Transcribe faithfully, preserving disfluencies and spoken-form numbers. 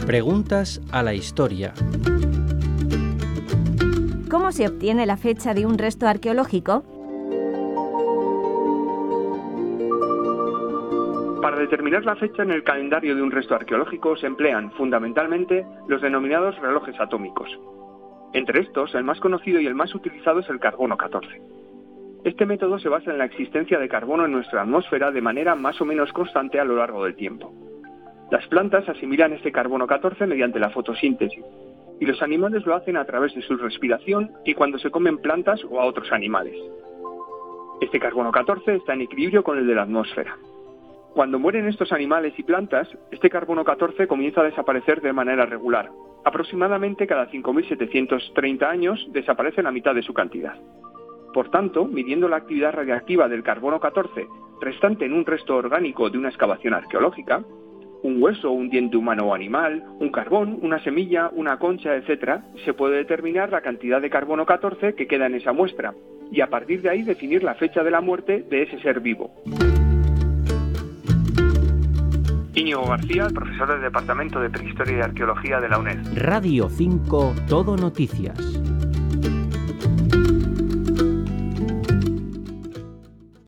Preguntas a la historia. ¿Cómo se obtiene la fecha de un resto arqueológico? Para determinar la fecha en el calendario de un resto arqueológico se emplean, fundamentalmente, los denominados relojes atómicos. Entre estos, el más conocido y el más utilizado es el carbono catorce. Este método se basa en la existencia de carbono en nuestra atmósfera de manera más o menos constante a lo largo del tiempo. Las plantas asimilan este carbono catorce mediante la fotosíntesis, y los animales lo hacen a través de su respiración y cuando se comen plantas o a otros animales. Este carbono catorce está en equilibrio con el de la atmósfera. Cuando mueren estos animales y plantas, este carbono catorce comienza a desaparecer de manera regular. Aproximadamente cada cinco mil setecientos treinta años desaparece la mitad de su cantidad. Por tanto, midiendo la actividad radiactiva del carbono catorce restante en un resto orgánico de una excavación arqueológica, un hueso, un diente humano o animal, un carbón, una semilla, una concha, etcétera, se puede determinar la cantidad de carbono catorce que queda en esa muestra y a partir de ahí definir la fecha de la muerte de ese ser vivo. Íñigo García, profesor del Departamento de Prehistoria y Arqueología de la UNED. Radio cinco, Todo Noticias.